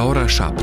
ora 7.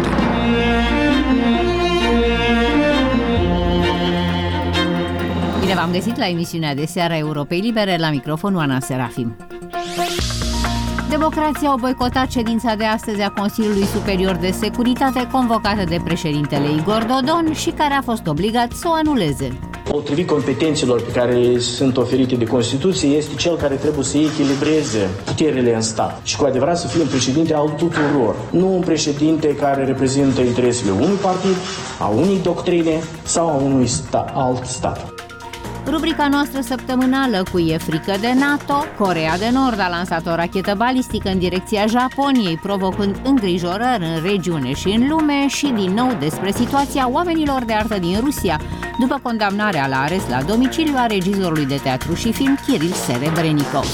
Bine v-am găsit la emisiunea de seară Europei Libere, la microfon Oana Serafim. Democrații au boicotat ședința de astăzi a Consiliului Superior de Securitate convocată de președintele Igor Dodon și care a fost obligat să o anuleze. Potrivit competențelor pe care sunt oferite de Constituție, este cel care trebuie să echilibreze puterile în stat și cu adevărat să fie un președinte al tuturor, nu un președinte care reprezintă interesele unui partid, a unei doctrine sau a unui alt stat. Rubrica noastră săptămânală cu E frică de NATO. Coreea de Nord a lansat o rachetă balistică în direcția Japoniei, provocând îngrijorări în regiune și în lume, și din nou despre situația oamenilor de artă din Rusia, după condamnarea la arest la domiciliu a regizorului de teatru și film Kiril Serebrennikov.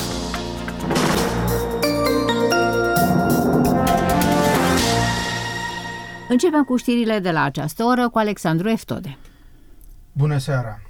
Începem cu știrile de la această oră cu Alexandru Eftode. Bună seara!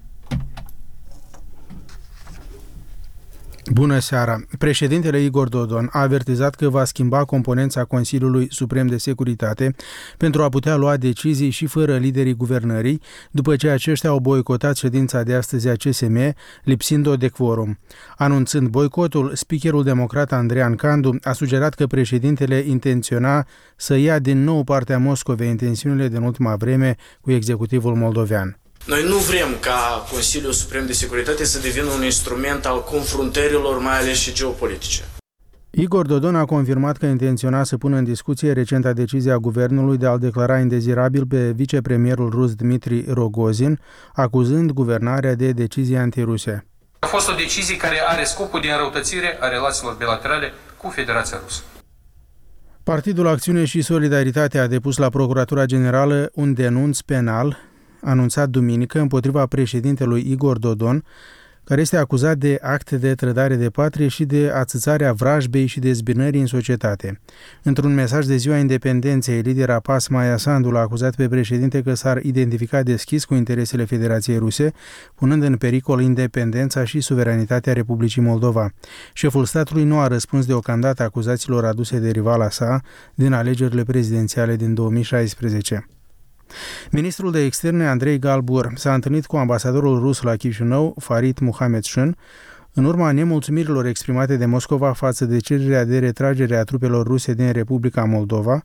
Bună seara! Președintele Igor Dodon a avertizat că va schimba componența Consiliului Suprem de Securitate pentru a putea lua decizii și fără liderii guvernării, după ce aceștia au boicotat ședința de astăzi a CSM, lipsind-o de quorum. Anunțând boicotul, speakerul democrat Andrean Candu a sugerat că președintele intenționa să ia din nou partea Moscovei în tensiunile din ultima vreme cu executivul moldovean. Noi nu vrem ca Consiliul Suprem de Securitate să devină un instrument al confruntărilor, mai ales și geopolitice. Igor Dodon a confirmat că intenționa să pună în discuție recenta decizie a guvernului de a-l declara indezirabil pe vicepremierul rus Dmitri Rogozin, acuzând guvernarea de decizie antiruse. A fost o decizie care are scopul de înrăutățire a relațiilor bilaterale cu Federația Rusă. Partidul Acțiune și Solidaritate a depus la Procuratura Generală un denunț penal anunțat duminică împotriva președintelui Igor Dodon, care este acuzat de acte de trădare de patrie și de ațățarea vrajbei și dezbinării în societate. Într-un mesaj de Ziua Independenței, lidera PAS Maia Sandu l-a acuzat pe președinte că s-ar identifica deschis cu interesele Federației Ruse, punând în pericol independența și suveranitatea Republicii Moldova. Șeful statului nu a răspuns deocamdată acuzațiilor aduse de rivala sa din alegerile prezidențiale din 2016. Ministrul de Externe Andrei Galbur s-a întâlnit cu ambasadorul rus la Chișinău, Farid Muhamedshun, în urma nemulțumirilor exprimate de Moscova față de cererea de retragere a trupelor ruse din Republica Moldova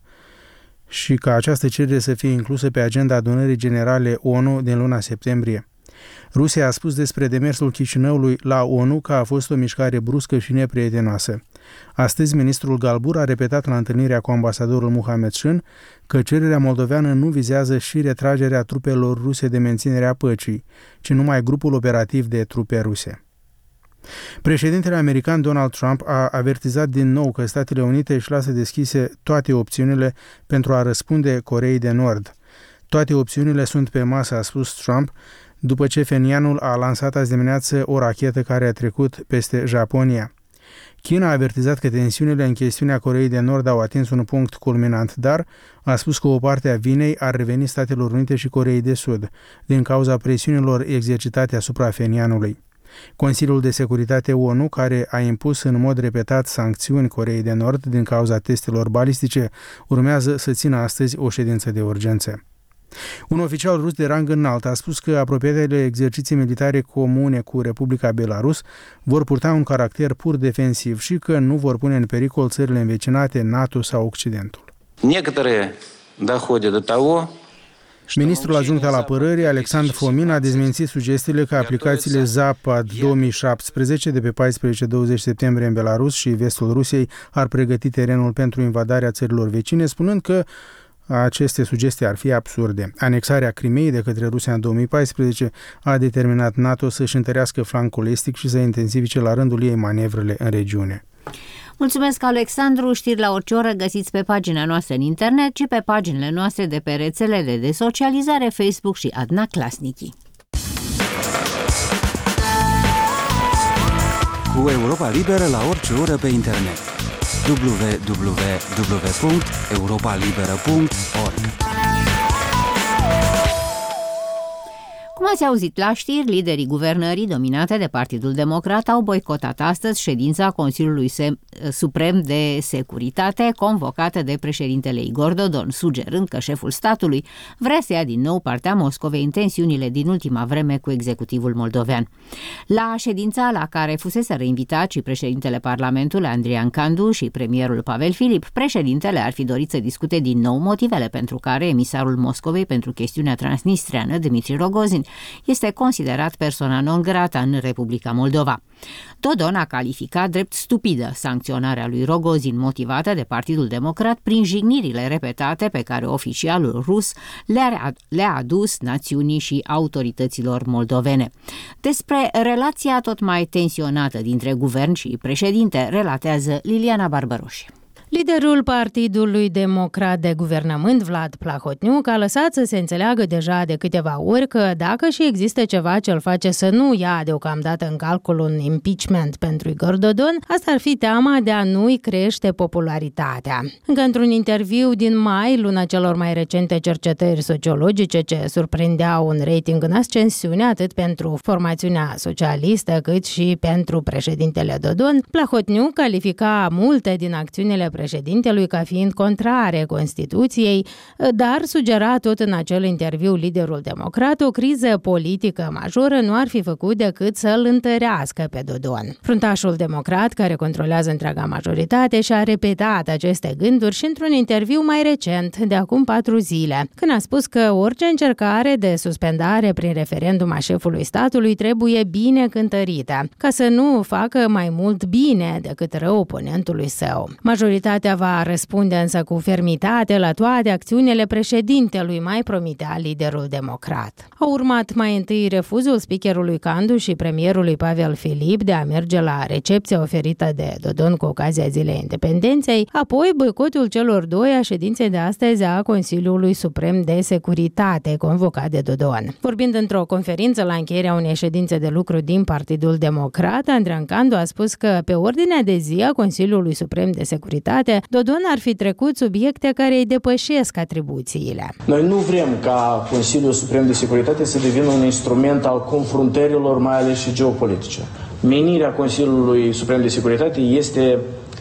și ca această cerere să fie inclusă pe agenda adunării generale ONU din luna septembrie. Rusia a spus despre demersul Chișinăului la ONU că a fost o mișcare bruscă și neprietenoasă. Astăzi, ministrul Galbur a repetat la întâlnirea cu ambasadorul Muhamedshun că cererea moldoveană nu vizează și retragerea trupelor ruse de menținere a păcii, ci numai grupul operativ de trupe ruse. Președintele american Donald Trump a avertizat din nou că Statele Unite își lasă deschise toate opțiunile pentru a răspunde Coreei de Nord. Toate opțiunile sunt pe masă, a spus Trump, după ce Phenianul a lansat azi dimineață o rachetă care a trecut peste Japonia. China a avertizat că tensiunile în chestiunea Coreei de Nord au atins un punct culminant, dar a spus că o parte a vinei ar reveni Statelor Unite și Coreei de Sud, din cauza presiunilor exercitate asupra Phenianului. Consiliul de Securitate ONU, care a impus în mod repetat sancțiuni Coreei de Nord din cauza testelor balistice, urmează să țină astăzi o ședință de urgență. Un oficial rus de rang înalt a spus că apropiatele exerciții militare comune cu Republica Belarus vor purta un caracter pur defensiv și că nu vor pune în pericol țările învecinate, NATO sau Occidentul. Ministrul adjunct al apărării, Alexandru Fomin, a dezmințit sugestiile că aplicațiile Zapad 2017 de pe 14-20 septembrie în Belarus și vestul Rusiei ar pregăti terenul pentru invadarea țărilor vecine, spunând că aceste sugestii ar fi absurde. Anexarea Crimeei de către Rusia în 2014 a determinat NATO să-și întărească flancul estic și să intensifice la rândul ei manevrele în regiune. Mulțumesc, Alexandru. Știri la orice oră găsiți pe pagina noastră în internet și pe paginile noastre de pe rețelele de socializare Facebook și Adna Klasnici. Cu Europa Liberă la orice oră pe internet. www.europalibera.org. Cum Cum ați auzit la știri, liderii guvernării dominate de Partidul Democrat au boicotat astăzi ședința Consiliului Suprem de Securitate convocată de președintele Igor Dodon, sugerând că șeful statului vrea să ia din nou partea Moscovei în tensiunile din ultima vreme cu executivul moldovean. La ședința la care fuseseră invitați și președintele Parlamentului Andrian Candu și premierul Pavel Filip, președintele ar fi dorit să discute din nou motivele pentru care emisarul Moscovei pentru chestiunea transnistreană, Dmitri Rogozin, este considerat persoana non grata în Republica Moldova. Dodon a calificat drept stupidă sancționarea lui Rogozin, motivată de Partidul Democrat prin jignirile repetate pe care oficialul rus le-a adus națiunii și autorităților moldovene. Despre relația tot mai tensionată dintre guvern și președinte relatează Liliana Barbaroși. Liderul Partidului Democrat de Guvernământ, Vlad Plahotniuc, a lăsat să se înțeleagă deja de câteva ori că dacă și există ceva ce îl face să nu ia deocamdată în calcul un impeachment pentru Igor Dodon, asta ar fi teama de a nu-i crește popularitatea. Încă într-un interviu din mai, luna celor mai recente cercetări sociologice ce surprindeau un rating în ascensiune atât pentru formațiunea socialistă cât și pentru președintele Dodon, Plahotniuc califica multe din acțiunile președintelui ca fiind contrare Constituției, dar sugera tot în acel interviu liderul democrat o criză politică majoră nu ar fi făcut decât să îl întărească pe Dodon. Fruntașul democrat, care controlează întreaga majoritate, și-a repetat aceste gânduri și într-un interviu mai recent, de acum 4 zile, când a spus că orice încercare de suspendare prin referendum a șefului statului trebuie bine cântărită, ca să nu facă mai mult bine decât rău oponentului său. Majoritatea va răspunde însă cu fermitate la toate acțiunile președintelui, mai promitea liderul democrat. Au urmat mai întâi refuzul speakerului Candu și premierului Pavel Filip de a merge la recepția oferită de Dodon cu ocazia Zilei Independenței, apoi boicotul celor doi a ședinței de astăzi a Consiliului Suprem de Securitate, convocat de Dodon. Vorbind într-o conferință la încheierea unei ședințe de lucru din Partidul Democrat, Andrian Candu a spus că pe ordinea de zi a Consiliului Suprem de Securitate Dodon ar fi trecut subiecte care îi depășesc atribuțiile. Noi nu vrem ca Consiliul Suprem de Securitate să devină un instrument al confruntărilor, mai ales și geopolitice. Menirea Consiliului Suprem de Securitate este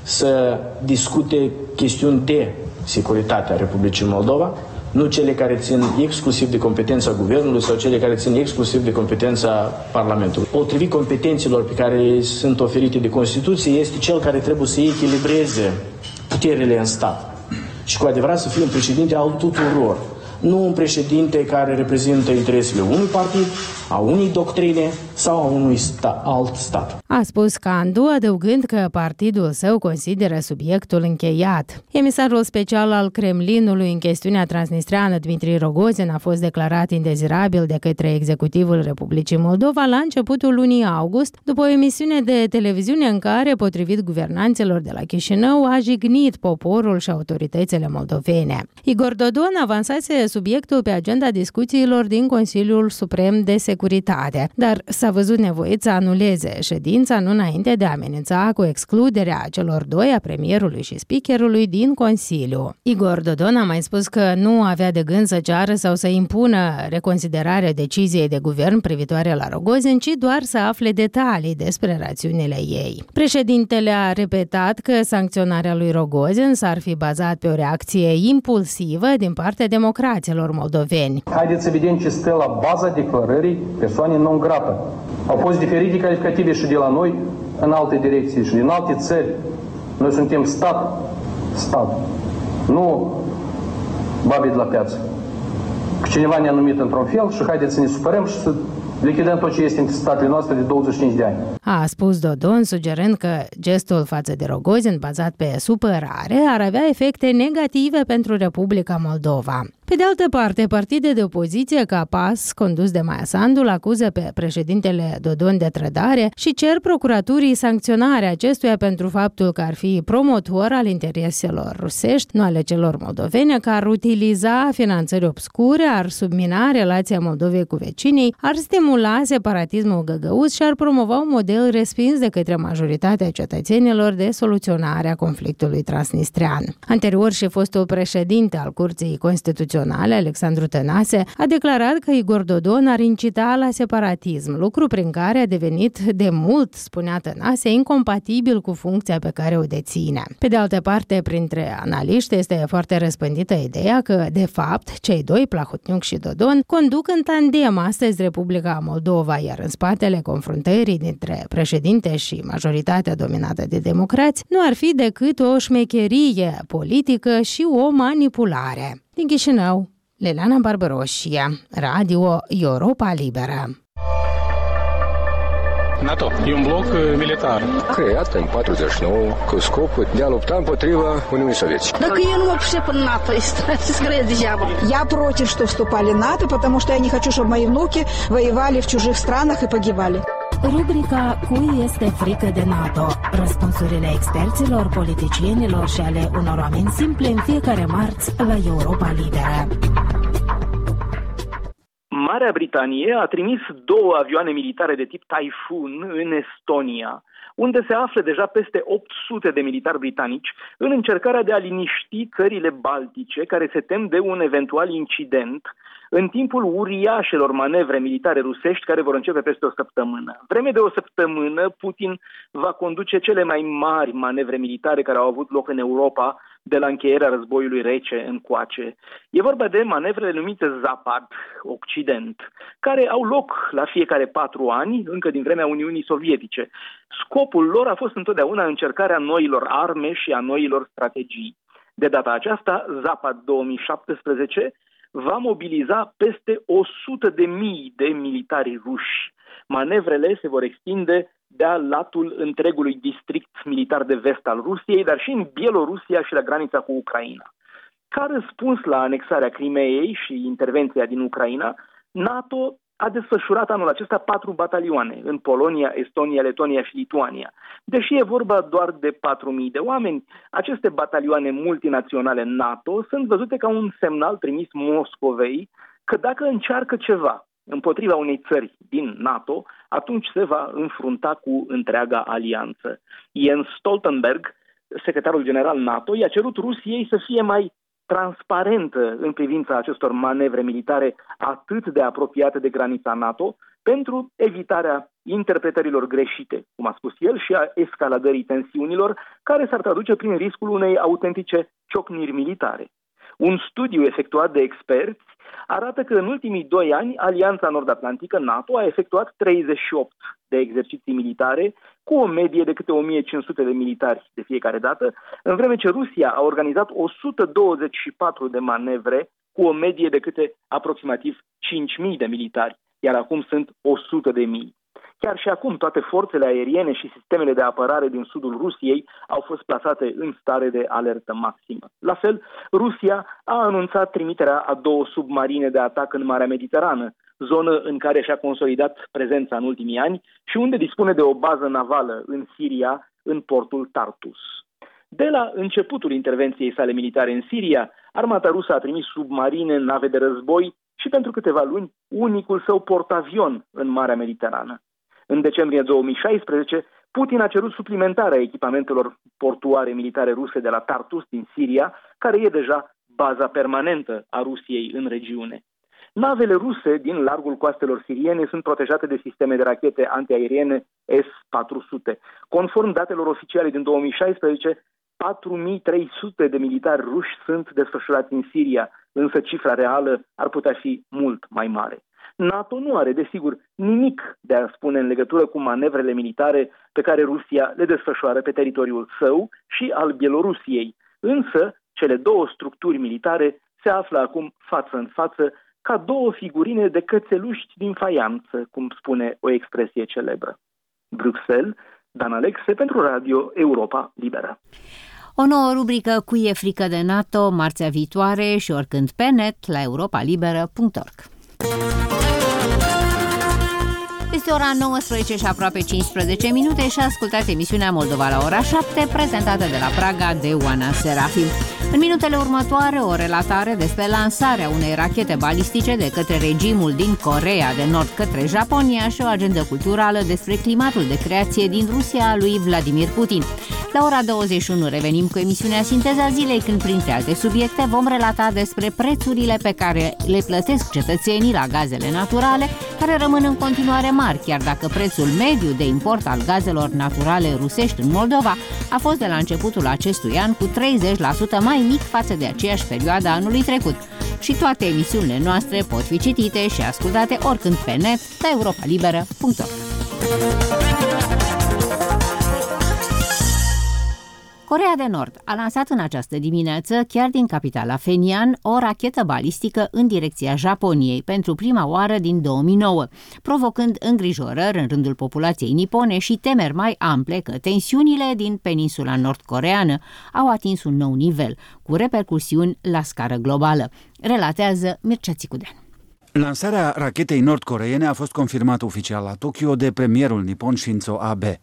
să discute chestiuni de securitate a Republicii Moldova, nu cele care țin exclusiv de competența guvernului sau cele care țin exclusiv de competența Parlamentului. Potrivit competențelor pe care sunt oferite de Constituție, este cel care trebuie să echilibreze puterile în stat și cu adevărat să fie un președinte al tuturor, nu un președinte care reprezintă interesele unui partid, a unei doctrine sau a unui alt stat. A spus Candu, adăugând că partidul său consideră subiectul încheiat. Emisarul special al Kremlinului în chestiunea transnistreană, Dmitri Rogozin, a fost declarat indezirabil de către executivul Republicii Moldova la începutul lunii august, după o emisiune de televiziune în care, potrivit guvernanților de la Chișinău, a jignit poporul și autoritățile moldovene. Igor Dodon avansase subiectul pe agenda discuțiilor din Consiliul Suprem de Securitate, dar s-a văzut nevoit să anuleze ședința nu înainte de a amenința cu excluderea celor doi, a premierului și speakerului, din Consiliu. Igor Dodon a mai spus că nu avea de gând să ceară sau să impună reconsiderarea deciziei de guvern privitoare la Rogozin, ci doar să afle detalii despre rațiunile ei. Președintele a repetat că sancționarea lui Rogozin s-ar fi bazat pe o reacție impulsivă din partea democraților moldoveni. Haideți să vedem ce stă la baza declarării persoanei non grată. Au fost diferite calificative și de la noi în alte direcții și din alte țări. Noi suntem stat. Nu babi de la piață. Cineva ne-a numit într-un fel și haideți să ne supărăm și să lichidăm tot ce este în statele noastre de 25 de ani. A spus Dodon, sugerând că gestul față de Rogozin, bazat pe supărare, ar avea efecte negative pentru Republica Moldova. Pe de altă parte, partide de opoziție ca PAS, condus de Maia Sandu, acuză pe președintele Dodon de trădare și cer procuraturii sancționarea acestuia pentru faptul că ar fi promotor al intereselor rusești, nu ale celor moldovene, că ar utiliza finanțări obscure, ar submina relația Moldovei cu vecinii, ar stimula separatismul găgăuz și ar promova un model respins de către majoritatea cetățenilor de soluționare a conflictului transnistrean. Anterior și fostul președinte al Curții Constituționale Constituționale, Alexandru Tănase, a declarat că Igor Dodon ar incita la separatism, lucru prin care a devenit de mult, spunea Tănase, incompatibil cu funcția pe care o deține. Pe de altă parte, printre analiști este foarte răspândită ideea că, de fapt, cei doi, Plahotniuc și Dodon, conduc în tandem astăzi Republica Moldova, iar în spatele confruntării dintre președinte și majoritatea dominată de democrați nu ar fi decât o șmecherie politică și o manipulare. Din Chișinău, Leliana Barbaroșia, Radio Europa Liberă. NATO e un bloc militar creat în 49 cu scopul de a lupta împotriva Uniunii Sovietice. Так я не вообще по НАТО, Я против, что вступали в НАТО, потому что я не хочу, чтобы мои внуки воевали в чужих странах и погибали. Rubrica Cui este frică de NATO? Răspunsurile experților, politicienilor și ale unor oameni simple în fiecare marți la Europa Liberă. Marea Britanie a trimis 2 avioane militare de tip Typhoon în Estonia, unde se află deja peste 800 de militari britanici în încercarea de a liniști țările baltice care se tem de un eventual incident în timpul uriașelor manevre militare rusești care vor începe peste o săptămână. Vreme de o săptămână, Putin va conduce cele mai mari manevre militare care au avut loc în Europa de la încheierea războiului rece încoace. E vorba de manevrele numite Zapad, Occident, care au loc la fiecare 4 ani, încă din vremea Uniunii Sovietice. Scopul lor a fost întotdeauna încercarea noilor arme și a noilor strategii. De data aceasta, Zapad 2017 va mobiliza peste 100.000 de militari ruși. Manevrele se vor extinde de-a latul întregului district militar de vest al Rusiei, dar și în Bielorusia și la granița cu Ucraina. Ca răspuns la anexarea Crimeei și intervenția din Ucraina, NATO a desfășurat anul acesta 4 batalioane în Polonia, Estonia, Letonia și Lituania. Deși e vorba doar de 4.000 de oameni, aceste batalioane multinaționale NATO sunt văzute ca un semnal trimis Moscovei că dacă încearcă ceva împotriva unei țări din NATO, atunci se va înfrunta cu întreaga alianță. Jens Stoltenberg, secretarul general NATO, i-a cerut Rusiei să fie mai transparentă în privința acestor manevre militare atât de apropiate de granița NATO, pentru evitarea interpretărilor greșite, cum a spus el, și a escaladării tensiunilor, care s-ar traduce prin riscul unei autentice ciocniri militare. Un studiu efectuat de experți arată că în ultimii 2 ani Alianța Nord-Atlantică, NATO, a efectuat 38 de exerciții militare cu o medie de câte 1500 de militari de fiecare dată, în vreme ce Rusia a organizat 124 de manevre cu o medie de câte aproximativ 5.000 de militari, iar acum sunt 100.000. Chiar și acum toate forțele aeriene și sistemele de apărare din sudul Rusiei au fost plasate în stare de alertă maximă. La fel, Rusia a anunțat trimiterea a 2 submarine de atac în Marea Mediterană, zonă în care și-a consolidat prezența în ultimii ani și unde dispune de o bază navală în Siria, în portul Tartus. De la începutul intervenției sale militare în Siria, armata rusă a trimis submarine, nave de război și pentru câteva luni unicul său portavion în Marea Mediterană. În decembrie 2016, Putin a cerut suplimentarea echipamentelor portuare militare ruse de la Tartus din Siria, care e deja baza permanentă a Rusiei în regiune. Navele ruse din largul coastelor siriene sunt protejate de sisteme de rachete antiaeriene S-400. Conform datelor oficiale din 2016, 4.300 de militari ruși sunt desfășurați în Siria, însă cifra reală ar putea fi mult mai mare. NATO nu are, desigur, nimic de a spune în legătură cu manevrele militare pe care Rusia le desfășoară pe teritoriul său și al Bielorusiei. Însă, cele 2 structuri militare se află acum față în față ca 2 figurine de cățeluși din faianță, cum spune o expresie celebră. Bruxelles, Dan Alexe pentru Radio Europa Liberă. O nouă rubrică Cui e frică de NATO, marțea viitoare și oricând pe net la europalibera.org. Este ora 19 și aproape 15 minute și ascultați emisiunea Moldova la ora 7, prezentată de la Praga de Oana Serafim. În minutele următoare, o relatare despre lansarea unei rachete balistice de către regimul din Coreea de Nord către Japonia și o agendă culturală despre climatul de creație din Rusia a lui Vladimir Putin. La ora 21 revenim cu emisiunea Sinteza Zilei, când printre alte subiecte vom relata despre prețurile pe care le plătesc cetățenii la gazele naturale, care rămân în continuare mari, chiar dacă prețul mediu de import al gazelor naturale rusești în Moldova a fost de la începutul acestui an cu 30% mai mic față de aceeași perioadă anului trecut. Și toate emisiunile noastre pot fi citite și ascultate oricând pe net la europalibera.org. Coreea de Nord a lansat în această dimineață, chiar din capitala Phenian, o rachetă balistică în direcția Japoniei pentru prima oară din 2009, provocând îngrijorări în rândul populației nipone și temeri mai ample că tensiunile din peninsula nord-coreeană au atins un nou nivel, cu repercusiuni la scară globală, relatează Mircea Țicudean. Lansarea rachetei nord-coreene a fost confirmată oficial la Tokyo de premierul nipon Shinzo Abe.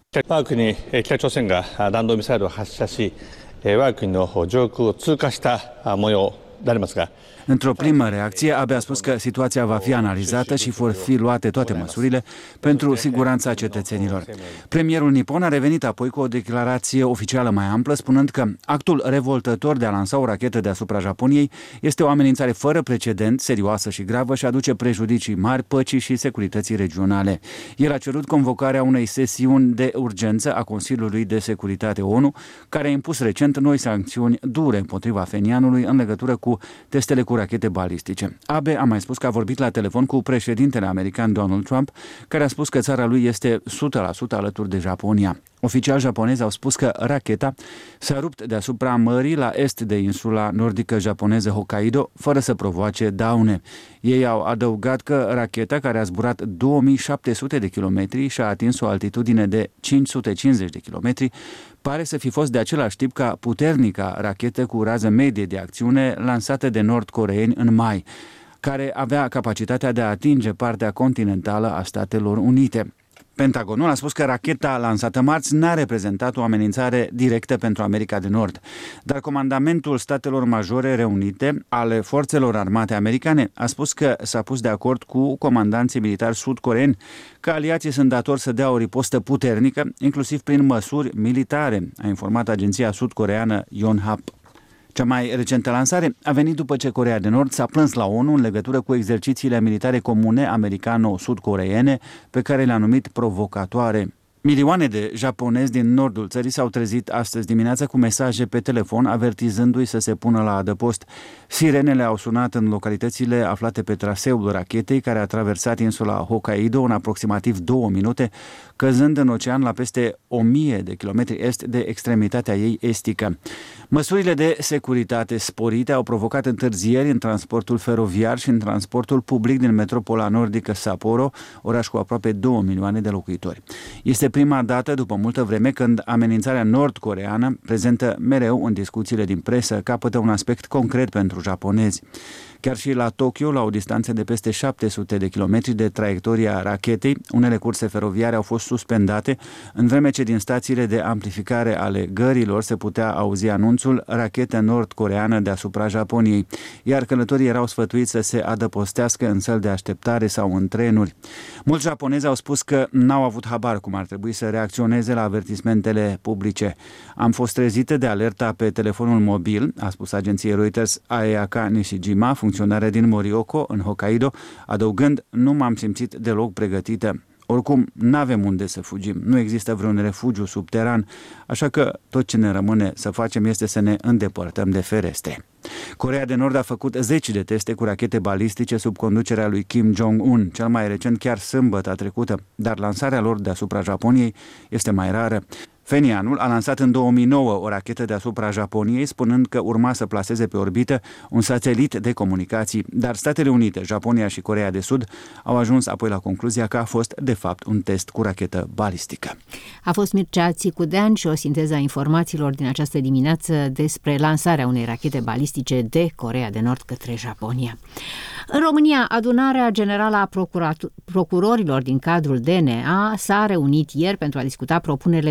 Într-o primă reacție, Abe a spus că situația va fi analizată și vor fi luate toate măsurile pentru siguranța cetățenilor. Premierul nipon a revenit apoi cu o declarație oficială mai amplă, spunând că actul revoltător de a lansa o rachetă deasupra Japoniei este o amenințare fără precedent, serioasă și gravă și aduce prejudicii mari păcii și securității regionale. El a cerut convocarea unei sesiuni de urgență a Consiliului de Securitate ONU, care a impus recent noi sancțiuni dure împotriva Phenianului în legătură cu testele cu rachete balistice. Abe a mai spus că a vorbit la telefon cu președintele american Donald Trump, care a spus că țara lui este 100% alături de Japonia. Oficiali japonezi au spus că racheta s-a rupt deasupra mării la est de insula nordică japoneză Hokkaido, fără să provoace daune. Ei au adăugat că racheta, care a zburat 2700 de kilometri și a atins o altitudine de 550 de kilometri, pare să fi fost de același tip ca puternica rachetă cu rază medie de acțiune lansată de nord-coreeni în mai, care avea capacitatea de a atinge partea continentală a Statelor Unite. Pentagonul a spus că racheta lansată marți n-a reprezentat o amenințare directă pentru America de Nord, dar Comandamentul Statelor Majore Reunite ale Forțelor Armate Americane a spus că s-a pus de acord cu comandanții militari sud-coreeni că aliații sunt datori să dea o ripostă puternică, inclusiv prin măsuri militare, a informat agenția sud-coreeană Yonhap. Cea mai recentă lansare a venit după ce Coreea de Nord s-a plâns la ONU în legătură cu exercițiile militare comune americano-sud-coreene, pe care le-a numit provocatoare. Milioane de japonezi din nordul țării s-au trezit astăzi dimineața cu mesaje pe telefon avertizându-i să se pună la adăpost. Sirenele au sunat în localitățile aflate pe traseul rachetei, care a traversat insula Hokkaido în aproximativ 2 minute, căzând în ocean la peste 1000 de kilometri est de extremitatea ei estică. Măsurile de securitate sporite au provocat întârzieri în transportul feroviar și în transportul public din metropola nordică Sapporo, oraș cu aproape 2 milioane de locuitori. Este prima dată după multă vreme când amenințarea nord-coreeană, prezentă mereu în discuțiile din presă, capătă un aspect concret pentru japonezi. Chiar și la Tokyo, la o distanță de peste 700 de kilometri de traiectoria rachetei, unele curse feroviare au fost suspendate, în vreme ce din stațiile de amplificare ale gărilor se putea auzi anunțul rachetă nord-coreeană deasupra Japoniei, iar călătorii erau sfătuiți să se adăpostească în săli de așteptare sau în trenuri. Mulți japonezi au spus că n-au avut habar cum ar trebui să reacționeze la avertismentele publice. Am fost trezită de alerta pe telefonul mobil, a spus agenției Reuters Ayaka Nishijima, funcționare din Morioka, în Hokkaido, adăugând: nu m-am simțit deloc pregătită. Oricum, n-avem unde să fugim, nu există vreun refugiu subteran, așa că tot ce ne rămâne să facem este să ne îndepărtăm de ferestre. Coreea de Nord a făcut 10 de teste cu rachete balistice sub conducerea lui Kim Jong-un, cel mai recent chiar sâmbătă trecută, dar lansarea lor deasupra Japoniei este mai rară. Phenianul a lansat în 2009 o rachetă deasupra Japoniei, spunând că urma să plaseze pe orbită un satelit de comunicații, dar Statele Unite, Japonia și Coreea de Sud au ajuns apoi la concluzia că a fost, de fapt, un test cu rachetă balistică. A fost Mircea Țicudean și o sinteză a informațiilor din această dimineață despre lansarea unei rachete balistice de Coreea de Nord către Japonia. În România, Adunarea Generală a Procurorilor din cadrul DNA s-a reunit ieri pentru a discuta propunerile de modificare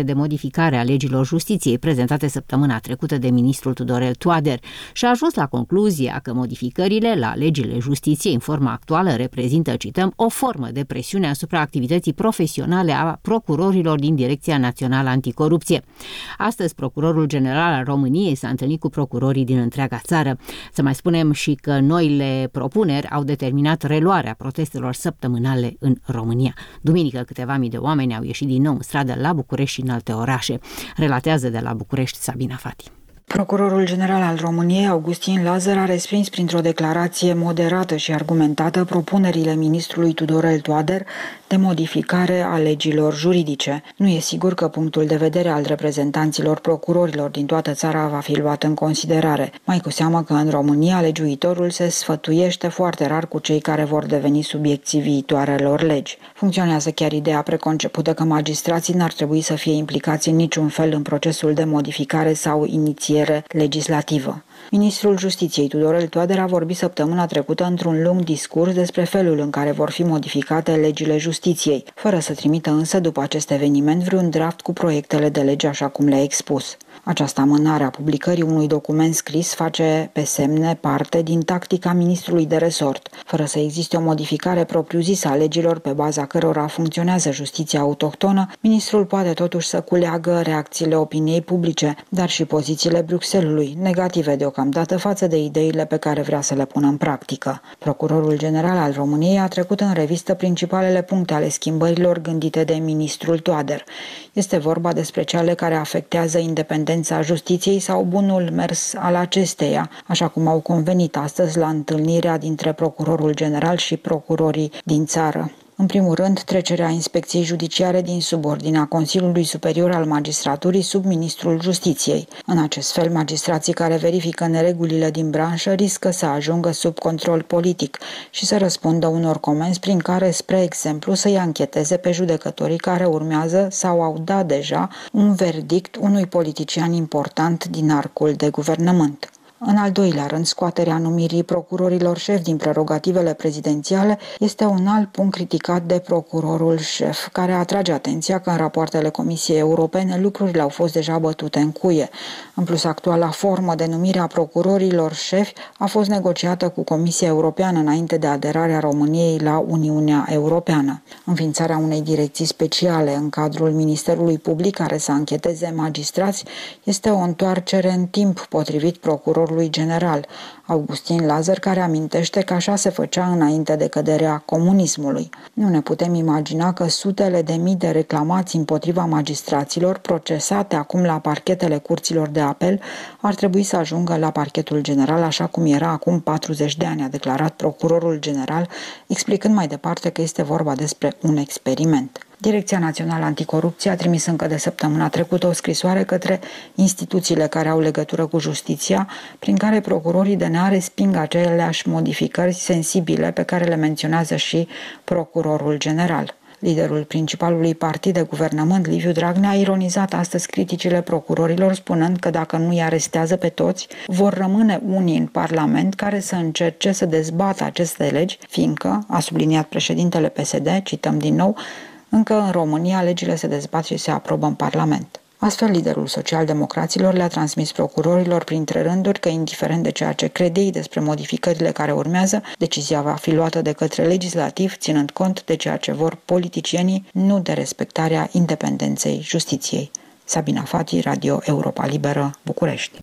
modificare a legilor justiției prezentate săptămâna trecută de ministrul Tudorel Toader și a ajuns la concluzia că modificările la legile justiției în forma actuală reprezintă, cităm, o formă de presiune asupra activității profesionale a procurorilor din Direcția Națională Anticorupție. Astăzi, procurorul general al României s-a întâlnit cu procurorii din întreaga țară. Să mai spunem și că noile propuneri au determinat reluarea protestelor săptămânale în România. Duminică, câteva mii de oameni au ieșit din nou în stradă la București și în alte orașe. Relatează de la București Sabina Fati. Procurorul general al României, Augustin Lazăr, a respins printr-o declarație moderată și argumentată propunerile ministrului Tudorel Toader de modificare a legilor juridice. Nu e sigur că punctul de vedere al reprezentanților procurorilor din toată țara va fi luat în considerare. Mai cu seamă că în România legiuitorul se sfătuiește foarte rar cu cei care vor deveni subiecții viitoarelor legi. Funcționează chiar ideea preconcepută că magistrații n-ar trebui să fie implicați în niciun fel în procesul de modificare sau inițiere legislativă. Ministrul Justiției Tudorel Toader a vorbit săptămâna trecută într-un lung discurs despre felul în care vor fi modificate legile justiției, fără să trimită însă după acest eveniment vreun draft cu proiectele de lege așa cum le-a expus. Această amânare a publicării unui document scris face pe semne parte din tactica ministrului de resort, fără să existe o modificare propriu-zisă a legilor pe baza cărora funcționează justiția autohtonă. Ministrul poate totuși să culeagă reacțiile opiniei publice, dar și pozițiile Bruxellesului, negative deocamdată față de ideile pe care vrea să le pună în practică. Procurorul general al României a trecut în revistă principalele puncte ale schimbărilor gândite de ministrul Toader. Este vorba despre cele care afectează independența justiției sau bunul mers al acesteia, așa cum au convenit astăzi la întâlnirea dintre procurorul general și procurorii din țară. În primul rând, trecerea inspecției judiciare din subordinea Consiliului Superior al Magistraturii sub Ministrul Justiției. În acest fel, magistrații care verifică neregulile din branșă riscă să ajungă sub control politic și să răspundă unor comenzi prin care, spre exemplu, să-i ancheteze pe judecătorii care urmează sau au dat deja un verdict unui politician important din arcul de guvernământ. În al doilea rând, scoaterea numirii procurorilor șef din prerogativele prezidențiale este un alt punct criticat de procurorul șef, care atrage atenția că în rapoartele Comisiei Europene lucrurile au fost deja bătute în cuie. În plus, actuala formă de numire a procurorilor șefi a fost negociată cu Comisia Europeană înainte de aderarea României la Uniunea Europeană. Înființarea unei direcții speciale în cadrul Ministerului Public care să ancheteze magistrați este o întoarcere în timp, potrivit procurorului general, Augustin Lazăr, care amintește că așa se făcea înainte de căderea comunismului. Nu ne putem imagina că sutele de mii de reclamații împotriva magistraților, procesate acum la parchetele curților de apel, ar trebui să ajungă la parchetul general, așa cum era acum 40 de ani, a declarat procurorul general, explicând mai departe că este vorba despre un experiment. Direcția Națională Anticorupție a trimis încă de săptămâna trecută o scrisoare către instituțiile care au legătură cu justiția, prin care procurorii DNA resping aceleași modificări sensibile pe care le menționează și procurorul general. Liderul principalului partid de guvernământ, Liviu Dragnea, a ironizat astăzi criticile procurorilor, spunând că dacă nu îi arestează pe toți, vor rămâne unii în Parlament care să încerce să dezbată aceste legi, fiindcă, a subliniat președintele PSD, cităm din nou, încă în România legile se dezbat și se aprobă în Parlament. Astfel, liderul social-democraților le-a transmis procurorilor printre rânduri că, indiferent de ceea ce crede ei despre modificările care urmează, decizia va fi luată de către legislativ, ținând cont de ceea ce vor politicienii, nu de respectarea independenței justiției. Sabina Fati, Radio Europa Liberă, București.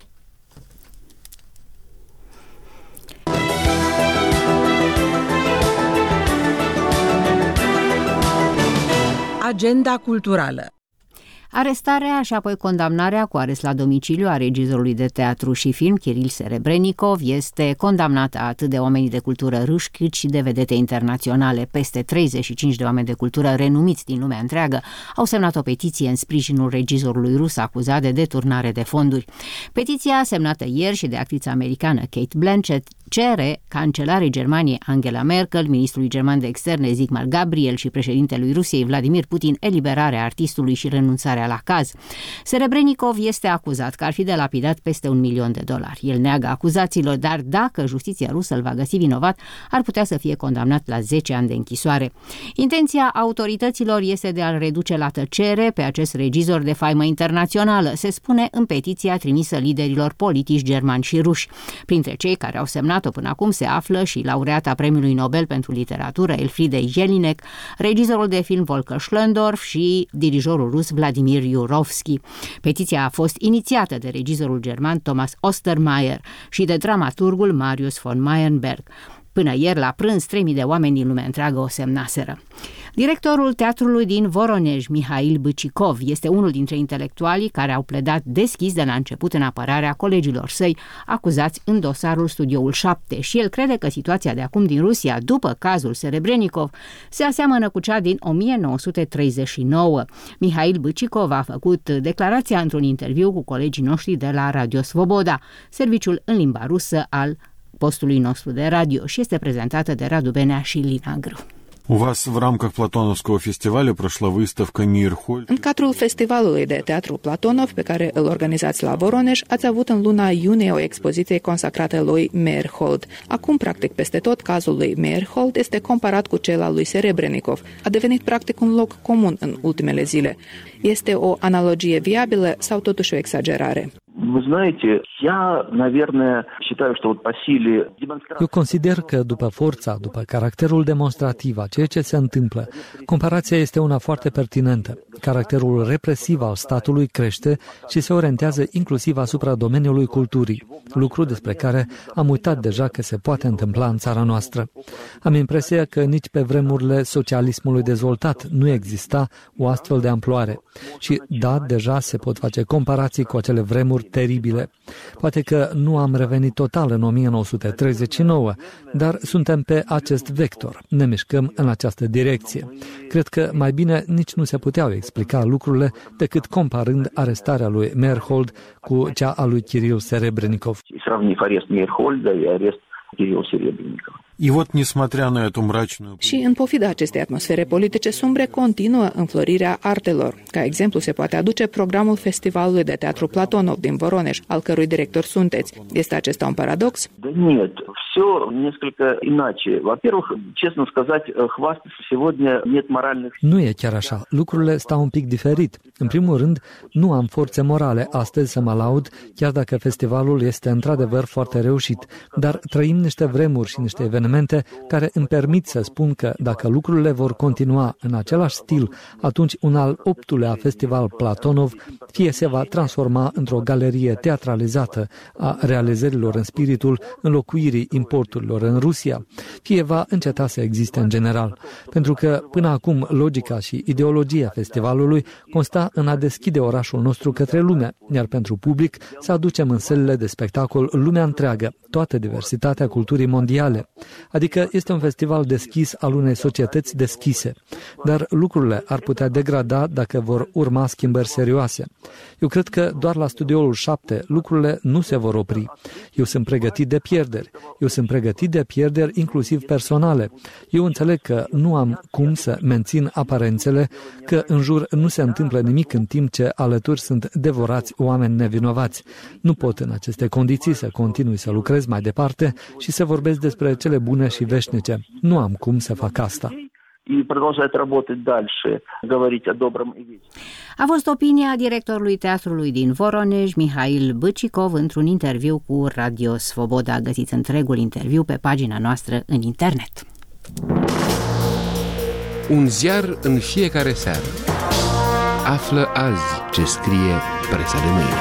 Agenda culturală. Arestarea și apoi condamnarea cu arest la domiciliu a regizorului de teatru și film Kiril Serebrennikov este condamnată atât de oamenii de cultură ruși cât și de vedete internaționale. Peste 35 de oameni de cultură renumiți din lumea întreagă au semnat o petiție în sprijinul regizorului rus acuzat de deturnare de fonduri. Petiția, semnată ieri și de actrița americană Cate Blanchett, cere cancelarei Germaniei Angela Merkel, ministrului german de externe Sigmar Gabriel și președintelui Rusiei Vladimir Putin eliberarea artistului și renunțarea la caz. Serebrenikov este acuzat că ar fi delapidat peste $1 milion. El neagă acuzațiilor, dar dacă justiția rusă îl va găsi vinovat, ar putea să fie condamnat la 10 ani de închisoare. Intenția autorităților este de a-l reduce la tăcere pe acest regizor de faimă internațională, se spune în petiția trimisă liderilor politici germani și ruși. Printre cei care au semnat-o până acum se află și laureata Premiului Nobel pentru literatură Elfriede Jelinek, regizorul de film Volker Schlöndorff și dirijorul rus Vladimir Jurovski. Petiția a fost inițiată de regizorul german Thomas Ostermeier și de dramaturgul Marius von Meyerberg. Până ieri, la prânz, 3.000 de oameni din lumea întreagă o semnaseră. Directorul teatrului din Voronej, Mihail Băcicov, este unul dintre intelectualii care au pledat deschis de la început în apărarea colegilor săi, acuzați în dosarul Studioul 7, și el crede că situația de acum din Rusia, după cazul Serebrenikov, se aseamănă cu cea din 1939. Mihail Băcicov a făcut declarația într-un interviu cu colegii noștri de la Radio Svoboda, serviciul în limba rusă al postului nostru de radio, și este prezentată de Radu Benea și Lina Grâu. У вас в рамках Платоновского фестиваля прошла выставка «Мирхольд». În cadrul festivalului de teatru Platonov, pe care îl organizați la Voronej, ați avut în luna iunie o expoziție consacrată lui Meyerhold. Acum, practic, peste tot cazul lui Meyerhold este comparat cu cel al lui Serebrenikov. A devenit practic un loc comun în ultimele zile. Este o analogie viabilă sau totuși o exagerare? Вы знаете, я, наверное, считаю, что вот по силе демонстрации... Eu consider că după forța, după caracterul demonstrativ a ceea ce se întâmplă, comparația este una foarte pertinentă. Caracterul represiv al statului crește și se orientează inclusiv asupra domeniului culturii, lucru despre care am uitat deja că se poate întâmpla în țara noastră. Am impresia că nici pe vremurile socialismului dezvoltat nu exista o astfel de amploare. Și da, deja se pot face comparații cu acele vremuri teribile. Poate că nu am revenit total în 1939, dar suntem pe acest vector, ne mișcăm în această direcție. Cred că mai bine nici nu se puteau explica lucrurile decât comparând arestarea lui Meyerhold cu cea a lui Kiril Serebrenikov. И вот, несмотря на эту мрачную... Și în pofida acestei atmosfere politice sumbre, continuă înflorirea artelor. Ca exemplu se poate aduce programul Festivalului de Teatru Platonov din Voronej, al cărui director sunteți. Este acesta un paradox? Да нет, все несколько иначе. Во-первых, честно сказать, хвастаться сегодня нет моральных... Nu e chiar așa. Lucrurile stau un pic diferit. În primul rând, nu am forțe morale astăzi să mă laud, chiar dacă festivalul este într-adevăr foarte reușit. Dar trăim niște vremuri și niște evenimente care îmi permit să spun că dacă lucrurile vor continua în același stil, atunci un al 8-lea festival Platonov fie se va transforma într-o galerie teatralizată a realizărilor în spiritul înlocuirii importurilor în Rusia, fie va înceta să existe în general. Pentru că până acum logica și ideologia festivalului consta în a deschide orașul nostru către lume, iar pentru public să aducem în sălile de spectacol lumea întreagă, toată diversitatea culturii mondiale. Adică este un festival deschis al unei societăți deschise. Dar lucrurile ar putea degrada dacă vor urma schimbări serioase. Eu cred că doar la Studioul 7 lucrurile nu se vor opri. Eu sunt pregătit de pierderi. Eu sunt pregătit de pierderi inclusiv personale. Eu înțeleg că nu am cum să mențin aparențele că în jur nu se întâmplă nimic în timp ce alături sunt devorați oameni nevinovați. Nu pot în aceste condiții să continui să lucrez mai departe și să vorbesc despre cele bune și veșnice. Nu am cum să fac asta. A fost opinia directorului teatrului din Voronej, Mihail Băcicov, într-un interviu cu Radio Svoboda. Găsiți întregul interviu pe pagina noastră în internet. Un ziar în fiecare seară. Află azi ce scrie presa de mâine.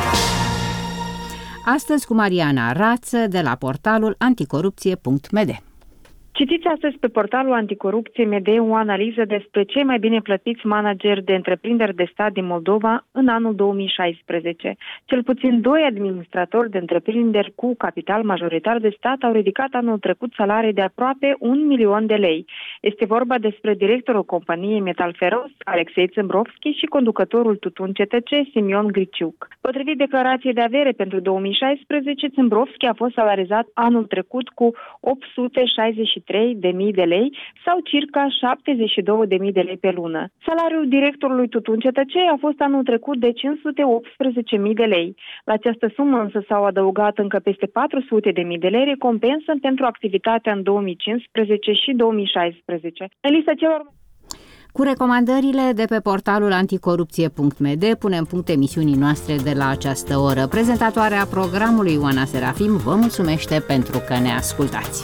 Astăzi cu Mariana Rață de la portalul anticorupție.md. Citiți astăzi pe portalul Anticorupție MD o analiză despre cei mai bine plătiți manageri de întreprinderi de stat din Moldova în anul 2016. Cel puțin 2 administratori de întreprinderi cu capital majoritar de stat au ridicat anul trecut salarii de aproape 1 milion de lei. Este vorba despre directorul companiei Metalferos, Alexei Țâmbrovski, și conducătorul Tutun CTC, Simion Griciuc. Potrivit declarației de avere pentru 2016, Țâmbrovski a fost salarizat anul trecut cu 863.000 de lei sau circa 72.000 de lei pe lună. Salariul directorului Tutun CTC a fost anul trecut de 518.000 de lei. La această sumă însă s-au adăugat încă peste 400.000 de lei recompensă pentru activitatea în 2015 și 2016. În lista celor... Cu recomandările de pe portalul anticorupție.md punem punct emisiunii noastre de la această oră. Prezentatoarea programului Ioana Serafim vă mulțumește pentru că ne ascultați.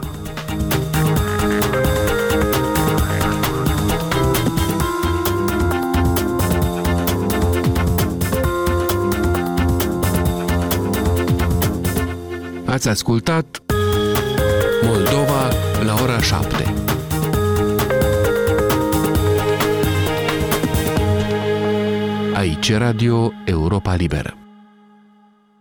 Ați ascultat Moldova la ora 7. Aici Radio Europa Liberă.